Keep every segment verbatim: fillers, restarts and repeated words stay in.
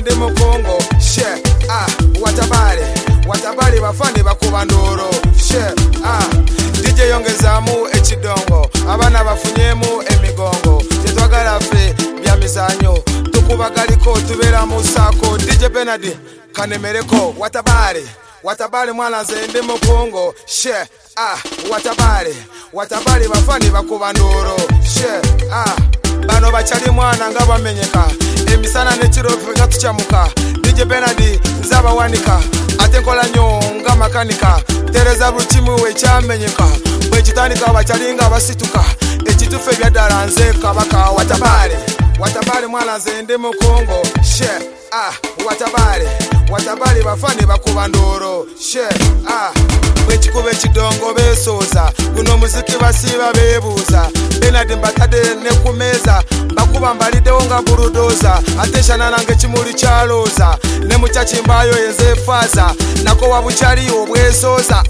ndi mu Kongo she ah watabale watabale bafani bakuba ndoro she ah D J yongezamu ekidongo abana bafunyemu emigongo tetwagala fe bya mizanyo tukubagaliko tubera mu sako D J Benadi kanemereko watabale watabale mwana nze ndi mu Kongo she ah watabale watabale bafani bakuba ndoro she ah bano bachali mwana nga bamenyeka emisana nechirofe nga tuchamuka D J Benadi nzaba wanika atenkola nyo nga makanika tereza buchimu we chamenyeka bwe kitandika bachali nga basituka ekitufe byadala nze kabaka watabale watabale mwana nze ndi mu Kongo she ah watabale watabale bafani bakuba ndoro she ah bwechikube kidongo besoza guno muziki basiba bebuza Benadi mbakade ne kumeza bakuba mbalide wonga burudoza ateshana nange kimuli kyaloza ne muchachimbayo yenze faza nako wabuchali obwesoza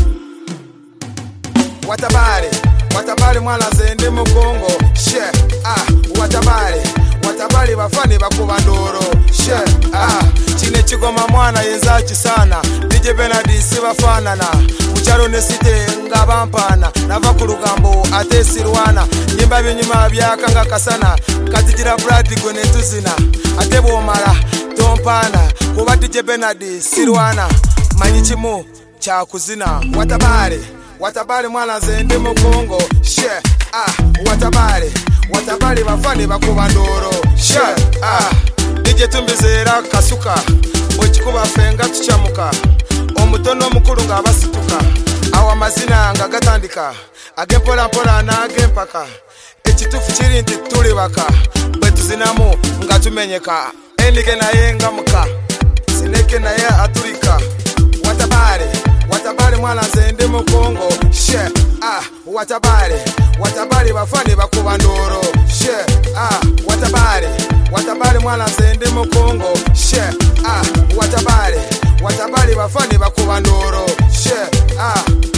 watabale watabale mwana nze ndi mu Kongo she ah watabale watabale bafani bakuba ndoro she ah chine chigoma mwana yenza kisana D J Benadi sibafanana mucharo nesite ngabampana nava ku lugambo atesirwana nyimba binyuma byakanga kasana katijira Brad gone tuzina atebo mala tompana kuba D J Benadi sirwana manyichimu cha kuzina watabale watabale mwana nze ndi mu Kongo she ah watabale watabale bafani bakuba ndoro she ah D J tumbizera kasuka bwekikuba fenga tuchamuka omutono mukulu nga basituka awa mazina nga gatandika agempola mpola nagempaka ekitufu kiri nti tuli baka bwe tuzinamu nga tumenyeka enike naye nga muka sineke naye atulika watabale watabale mwana nze ndi mu Kongo she ah watabale watabale bafani bakuba ndoro she ah watabale watabale mwana nze ndi mu Kongo she ah watabale watabale bafani bakuba ndoro she ah